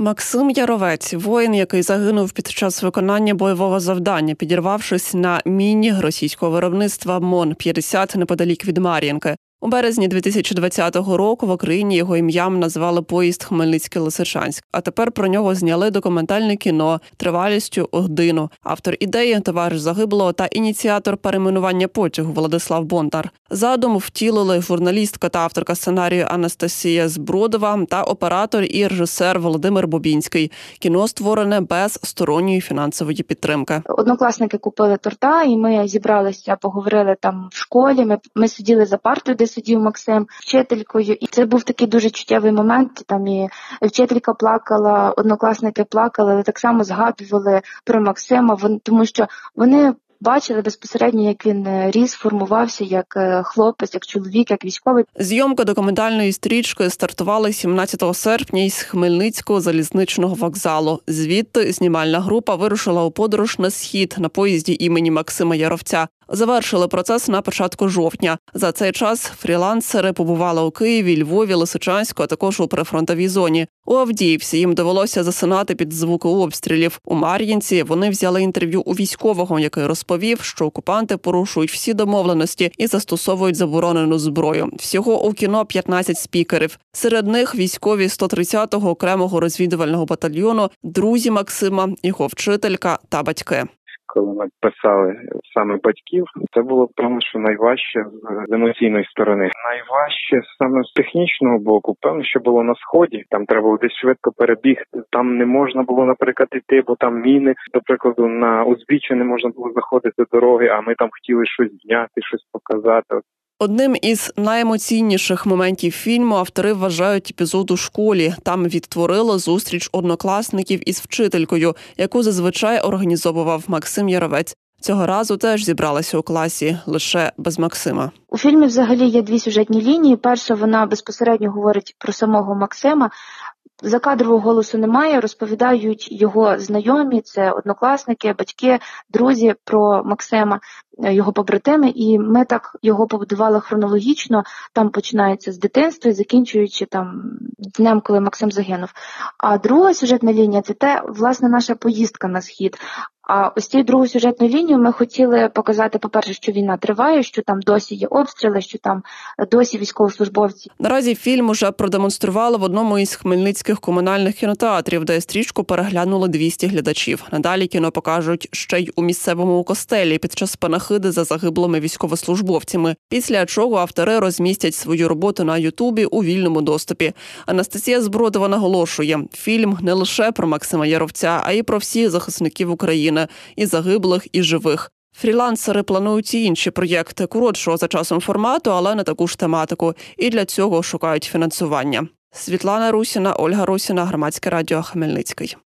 Максим Яровець – воїн, який загинув під час виконання бойового завдання, підірвавшись на міні російського виробництва МОН-50 неподалік від Мар'їнки. У березні 2020 року в Україні його ім'ям назвали поїзд Хмельницький-Лисичанськ. А тепер про нього зняли документальне кіно тривалістю годину. Автор ідеї, товариш загиблого та ініціатор перейменування потягу Владислав Бондар. Задум втілили журналістка та авторка сценарію Анастасія Збродова та оператор і режисер Володимир Бобінський. Кіно створене без сторонньої фінансової підтримки. Однокласники купили торта, і ми зібралися, поговорили там в школі. Ми сиділи за партою, де сидів Максим, вчителькою. І це був такий дуже чуттєвий момент. Там і вчителька плакала, однокласники плакали, але так само згадували про Максима, тому що вони бачили безпосередньо, як він ріс, формувався як хлопець, як чоловік, як військовий. Зйомка документальної стрічки стартувала 17 серпня із Хмельницького залізничного вокзалу. Звідти знімальна група вирушила у подорож на схід на поїзді імені Максима Яровця. Завершили процес на початку жовтня. За цей час фрілансери побували у Києві, Львові, Лисичанську, а також у прифронтовій зоні. У Авдіївці їм довелося засинати під звуки обстрілів. У Мар'їнці вони взяли інтерв'ю у військового, який розповів, що окупанти порушують всі домовленості і застосовують заборонену зброю. Всього у кіно 15 спікерів. Серед них військові 130-го окремого розвідувального батальйону, друзі Максима, його вчителька та батьки. Коли ми писали саме батьків, це було певно, що найважче з емоційної сторони. Найважче саме з технічного боку, певно, що було на сході. Там треба було десь швидко перебігти. Там не можна було, наприклад, йти, бо там міни. До прикладу, на узбіччя не можна було заходити дороги, а ми там хотіли щось зняти, щось показати. Одним із найемоційніших моментів фільму автори вважають епізод у школі. Там відтворили зустріч однокласників із вчителькою, яку зазвичай організовував Максим Яровець. Цього разу теж зібралася у класі, лише без Максима. У фільмі взагалі є дві сюжетні лінії. Перша, вона безпосередньо говорить про самого Максима. Закадрового голосу немає, розповідають його знайомі, це однокласники, батьки, друзі про Максима, його побратими, і ми так його побудували хронологічно, там починається з дитинства і закінчуючи там днем, коли Максим загинув. А друга сюжетна лінія – це власне, наша поїздка на схід. А ось цією другою сюжетною лінією ми хотіли показати, по-перше, що війна триває, що там досі є обстріли, що там досі військовослужбовці. Наразі фільм уже продемонстрували в одному із хмельницьких комунальних кінотеатрів, де стрічку переглянули 200 глядачів. Надалі кіно покажуть ще й у місцевому костелі під час панахиди за загиблими військовослужбовцями, після чого автори розмістять свою роботу на Ютубі у вільному доступі. Анастасія Збродова наголошує, фільм не лише про Максима Яровця, а й про всіх захисників України. І загиблих, і живих. Фрілансери планують і інші проєкти коротшого за часом формату, але не таку ж тематику. І для цього шукають фінансування. Світлана Русіна, Ольга Русіна, Громадське радіо, Хмельницький.